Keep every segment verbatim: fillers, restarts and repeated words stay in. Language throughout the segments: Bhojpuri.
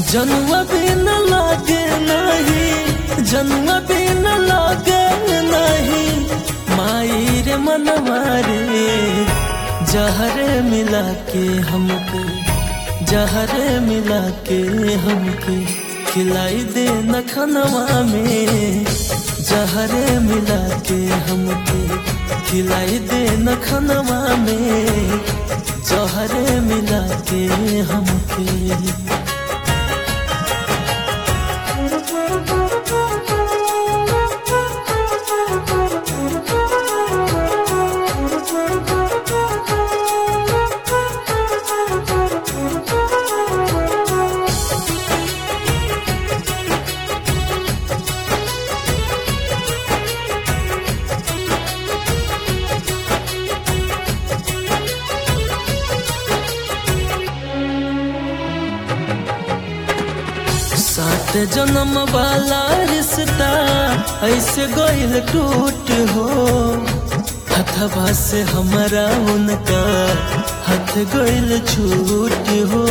जनुआ बिन लागे नहीं, जनुआ बिन लागे नहीं, माई रे मनवा रे। जहर मिला के हमके, जहर मिला के हमके खिलाई दे नखनवा में। जहर मिला के हमके खिलाई दे नखनवा में। जहर मिला के हमके। सात जन्म वाला रिश्ता ऐसे गइल टूट हो। हथवा से हमारा उनका हाथ गइल छूट हो।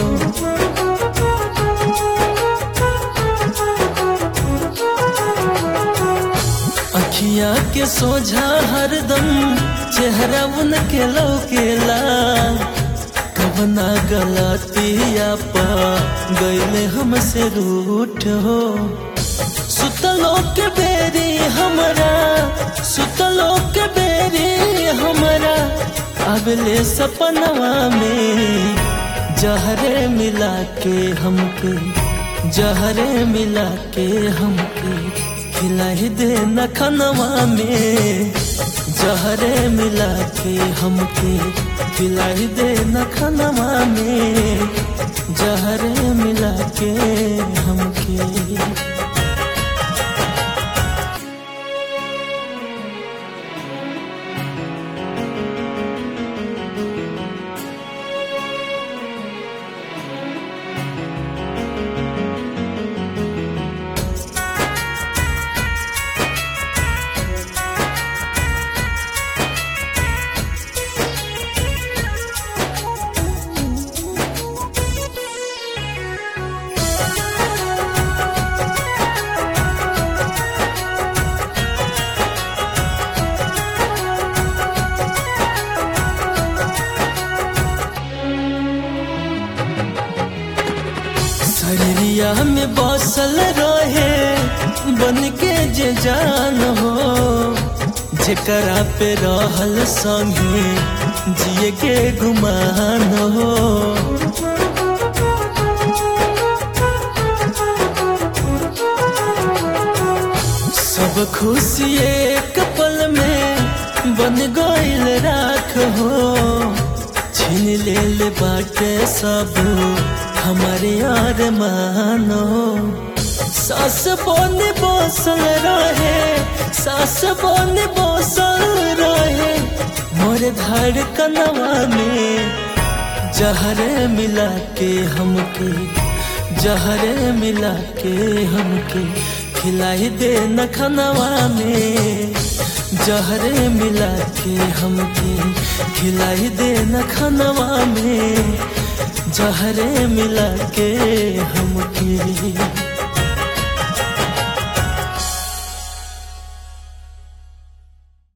अखियाँ के सोझा हरदम चेहरा उनके लौकेला। कवना गलतिया पा गईले हमसे रूठ हो। सुतलो के बेरी हमरा, सुतलो के बेरी हमरा अगले सपनवा में। जहरे मिला के हमके, जहरे मिला के हमके खिलाई दे नखनवा में। जहरे मिला के हमके खिलाई दे नखनवा में। जहरे मिला के हमके। शरीरिया में बसल रहे बन के जे जान हो। जेकरा पे रहल संगे जिए के गुमान हो। सब खुशी एक पल में बन गइल राख हो। छीन ले ले बाटे सब हमारे यार मानो। सास बोन बोसल रहे, सास बोन बोसल रहे मोरे धड़कनवा में। जहरे मिला के हमके, जहरे मिला के हमके खिलाई दे नखनवा में। जहरे मिला के हमके खिलाई दे नखनवा में। जहरे मिला के हमके।